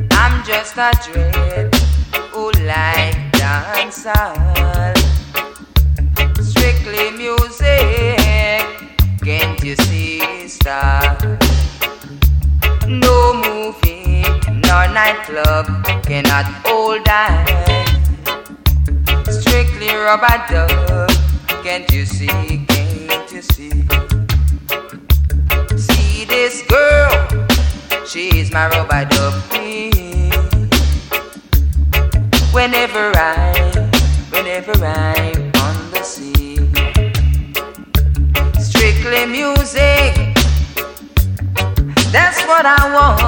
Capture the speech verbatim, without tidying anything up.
I'm just a dread who like dancehall. Strictly music, can't you see star? No movie nor nightclub cannot hold I. Strictly rubber dub, can't you see, can't you see? See this girl, she's my rubber dub queen. Whenever I, whenever I'm on the sea. Strictly music, that's what I want.